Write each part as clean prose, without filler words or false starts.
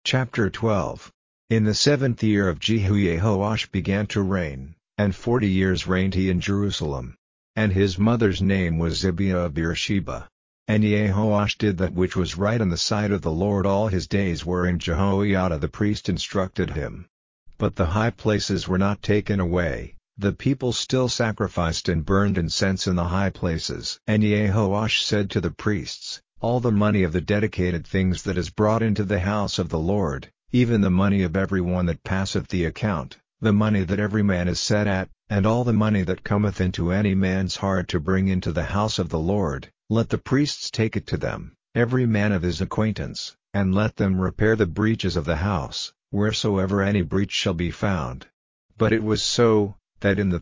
Chapter 12. In the 7th year of Jehoash began to reign, and 40 years reigned he in Jerusalem. And his mother's name was Zibiah of Beersheba. And Jehoash did that which was right in the sight of the Lord all his days wherein Jehoiada the priest instructed him. But the high places were not taken away, the people still sacrificed and burned incense in the high places. And Jehoash said to the priests, all the money of the dedicated things that is brought into the house of the Lord, even the money of every one that passeth the account, the money that every man is set at, and all the money that cometh into any man's heart to bring into the house of the Lord, let the priests take it to them, every man of his acquaintance, and let them repair the breaches of the house, wheresoever any breach shall be found. But it was so, that in the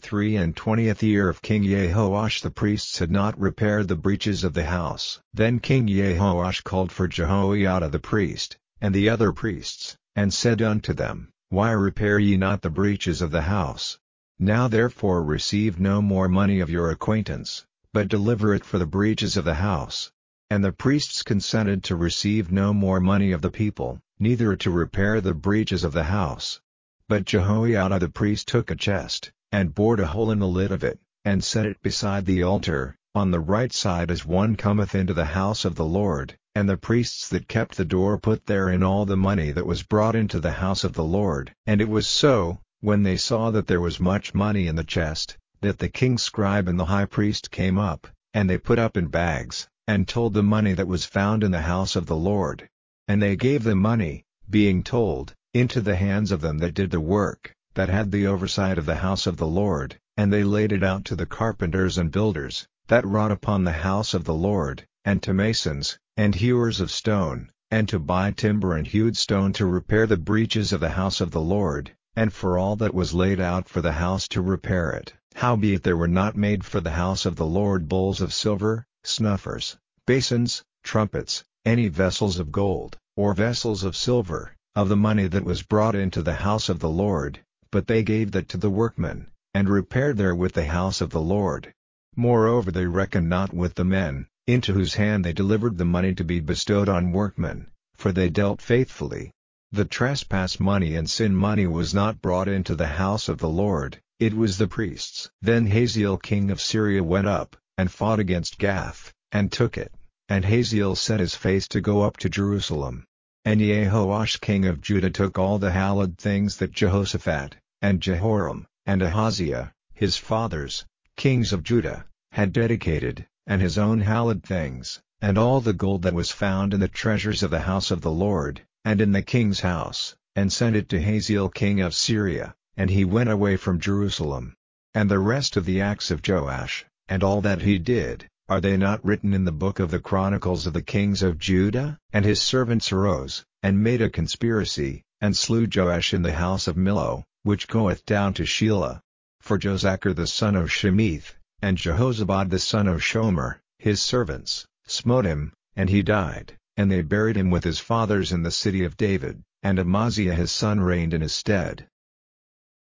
23 year of King Jehoash the priests had not repaired the breaches of the house. Then King Jehoash called for Jehoiada the priest, and the other priests, and said unto them, Why repair ye not the breaches of the house? Now therefore receive no more money of your acquaintance, but deliver it for the breaches of the house. And the priests consented to receive no more money of the people, neither to repair the breaches of the house. But Jehoiada the priest took a chest, and bored a hole in the lid of it, and set it beside the altar, on the right side as one cometh into the house of the Lord, and the priests that kept the door put therein all the money that was brought into the house of the Lord. And it was so, when they saw that there was much money in the chest, that the king's scribe and the high priest came up, and they put up in bags, and told the money that was found in the house of the Lord. And they gave the money, being told, into the hands of them that did the work, that had the oversight of the house of the Lord, and they laid it out to the carpenters and builders, that wrought upon the house of the Lord, and to masons, and hewers of stone, and to buy timber and hewed stone to repair the breaches of the house of the Lord, and for all that was laid out for the house to repair it. Howbeit there were not made for the house of the Lord bowls of silver, snuffers, basins, trumpets, any vessels of gold, or vessels of silver, of the money that was brought into the house of the Lord, but they gave that to the workmen, and repaired therewith the house of the Lord. Moreover they reckoned not with the men, into whose hand they delivered the money to be bestowed on workmen, for they dealt faithfully. The trespass money and sin money was not brought into the house of the Lord, it was the priests. Then Hazael king of Syria went up, and fought against Gath, and took it, and Hazael set his face to go up to Jerusalem. And Jehoash king of Judah took all the hallowed things that Jehoshaphat, and Jehoram, and Ahaziah, his fathers, kings of Judah, had dedicated, and his own hallowed things, and all the gold that was found in the treasures of the house of the Lord, and in the king's house, and sent it to Hazael king of Syria, and he went away from Jerusalem. And the rest of the acts of Joash, and all that he did, are they not written in the book of the Chronicles of the kings of Judah? And his servants arose, and made a conspiracy, and slew Joash in the house of Millo, which goeth down to Shelah. For Jozachar the son of Shemith, and Jehozabad the son of Shomer, his servants, smote him, and he died, and they buried him with his fathers in the city of David, and Amaziah his son reigned in his stead.